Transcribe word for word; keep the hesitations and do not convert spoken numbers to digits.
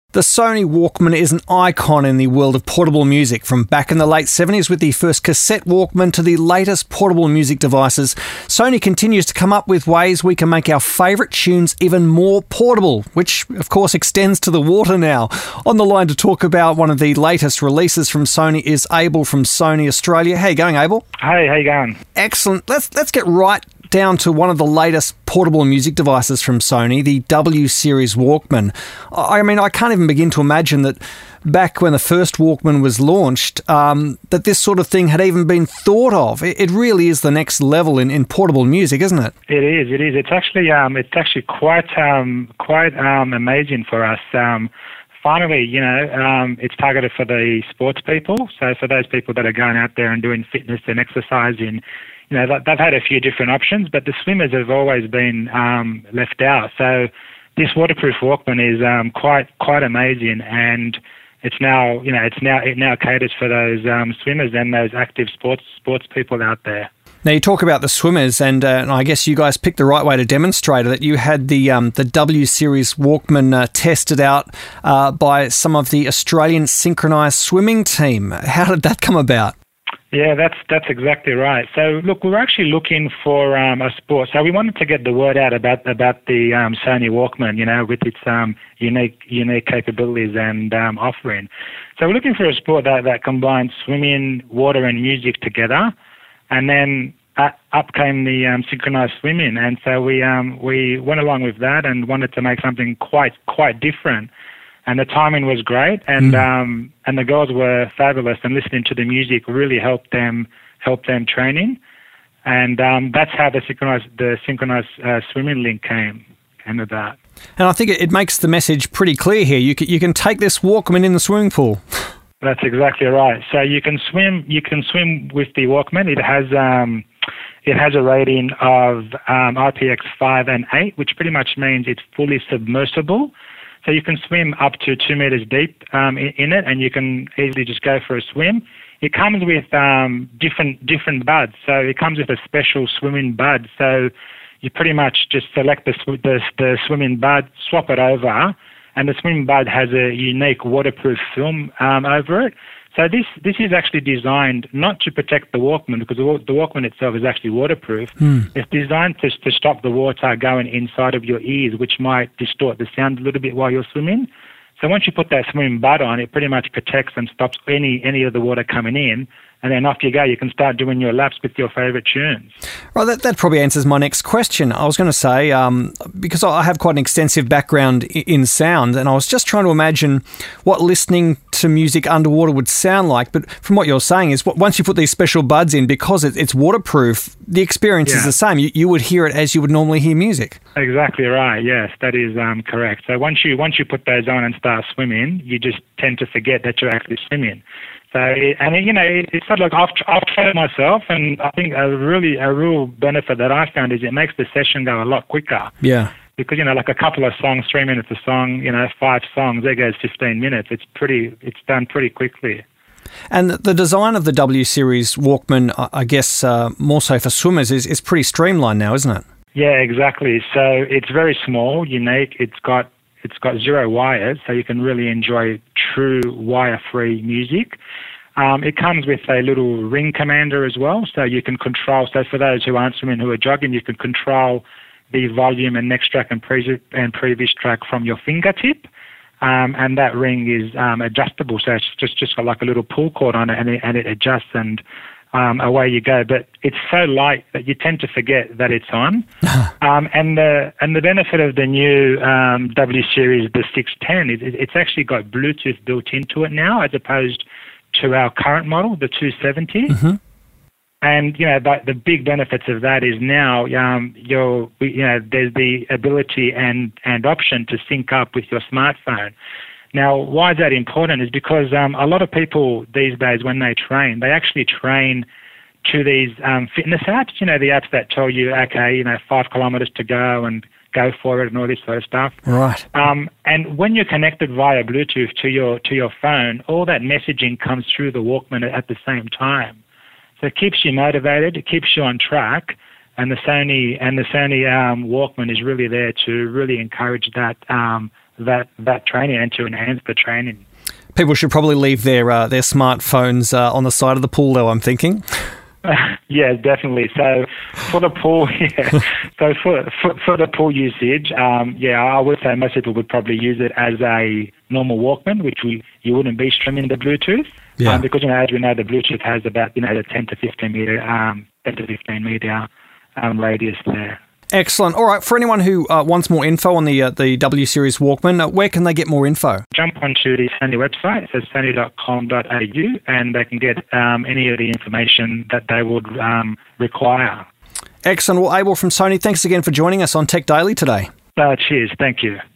The Sony Walkman is an icon in the world of portable music. From back in the late seventies with the first cassette Walkman to the latest portable music devices, Sony continues to come up with ways we can make our favourite tunes even more portable, which of course extends to the water now. On the line to talk about one of the latest releases from Sony is Abel from Sony Australia. How you going, Abel? Hey, how you going? Excellent. Let's let's get right down to one of the latest portable music devices from Sony, the W Series Walkman. I mean, I can't even begin to imagine that back when the first Walkman was launched, um, that this sort of thing had even been thought of. It, it really is the next level in, in portable music, isn't it? It is. It is. It's actually um, it's actually quite um, quite um, amazing for us. Um, finally, you know, um, it's targeted for the sports people. So for those people that are going out there and doing fitness and exercising. You know, they've had a few different options, but the swimmers have always been um, left out. So this waterproof Walkman is um, quite quite amazing, and it's now you know it's now it now caters for those um, swimmers and those active sports sports people out there. Now you talk about the swimmers, and, uh, and I guess you guys picked the right way to demonstrate that. You had the um, the W Series Walkman uh, tested out uh, by some of the Australian synchronised swimming team. How did that come about? Yeah, that's that's exactly right. So, look, we were actually looking for um, a sport. So we wanted to get the word out about about the um, Sony Walkman, you know, with its um, unique unique capabilities and um, offering. So we're looking for a sport that, that combines swimming, water, and music together. And then uh, up came the um, synchronized swimming, and so we um, we went along with that and wanted to make something quite quite different. And the timing was great, and mm. um, and the girls were fabulous. And listening to the music really helped them help them training, and um, that's how the synchronized the synchronized uh, swimming link came came about. And I think it, it makes the message pretty clear here. You can, you can take this Walkman in the swimming pool. That's exactly right. So you can swim you can swim with the Walkman. It has um, it has a rating of um, I P X five and eight, which pretty much means it's fully submersible. So you can swim up to two meters deep um, in, in it, and you can easily just go for a swim. It comes with um, different different buds. So it comes with a special swimming bud. So you pretty much just select the, sw- the, the swimming bud, swap it over, and the swimming bud has a unique waterproof film um, over it. So this this is actually designed not to protect the Walkman, because the, the Walkman itself is actually waterproof. Mm. It's designed to, to stop the water going inside of your ears, which might distort the sound a little bit while you're swimming. So once you put that swimming bud on, it pretty much protects and stops any, any of the water coming in. And then off you go. You can start doing your laps with your favourite tunes. Right, that, that probably answers my next question. I was going to say, um, because I have quite an extensive background in sound, and I was just trying to imagine what listening to music underwater would sound like. But from what you're saying is, once you put these special buds in, because it, it's waterproof, the experience yeah. is the same. You, you would hear it as you would normally hear music. Exactly right. Yes, that is um, correct. So once you once you put those on and start swimming, you just tend to forget that you're actually swimming. So, and you know, it's sort of like I've, I've tried it myself, and I think a really, a real benefit that I found is it makes the session go a lot quicker. Yeah. Because, you know, like a couple of songs, three minutes a song, you know, five songs, there goes fifteen minutes. It's pretty, it's done pretty quickly. And the design of the W Series Walkman, I guess, uh, more so for swimmers, is, is pretty streamlined now, isn't it? Yeah, exactly. So it's very small, unique. It's got It's got zero wires, so you can really enjoy true wire-free music. Um, it comes with a little ring commander as well, so you can control. So for those who aren't swimming, who are jogging, you can control the volume and next track and, pre- and previous track from your fingertip. Um, and that ring is um, adjustable, so it's just, just got like a little pull cord on it, and it, and it adjusts, and Um, away you go. But it's so light that you tend to forget that it's on. um, and the and the benefit of the new um, W Series, the six ten, is it, it's actually got Bluetooth built into it now, as opposed to our current model, the two seventy. Mm-hmm. And you know, but the big benefits of that is now um, you're, you know, there's the ability and and option to sync up with your smartphone. Now, why is that important is because um, a lot of people these days, when they train, they actually train to these um, fitness apps, you know, the apps that tell you, okay, you know, five kilometres to go and go for it and all this sort of stuff. Right. Um, and when you're connected via Bluetooth to your to your phone, all that messaging comes through the Walkman at the same time. So it keeps you motivated, it keeps you on track, and the Sony and the Sony um, Walkman is really there to really encourage that um, that, that training and to enhance the training. People should probably leave their uh, their smartphones uh, on the side of the pool, though, I'm thinking. Yeah, definitely. So for the pool, yeah. So for for, for the pool usage, um, yeah, I would say most people would probably use it as a normal Walkman, which we you wouldn't be streaming the Bluetooth. Yeah. Um, because you know, as we know, the Bluetooth has about you know the ten to fifteen meter um ten to fifteen meter um, radius there. Excellent. All right, for anyone who uh, wants more info on the uh, the W Series Walkman, uh, where can they get more info? Jump onto the Sony website, so sony dot com dot a u, and they can get um, any of the information that they would um, require. Excellent. Well, Abel from Sony, thanks again for joining us on Tech Daily today. Uh, cheers. Thank you.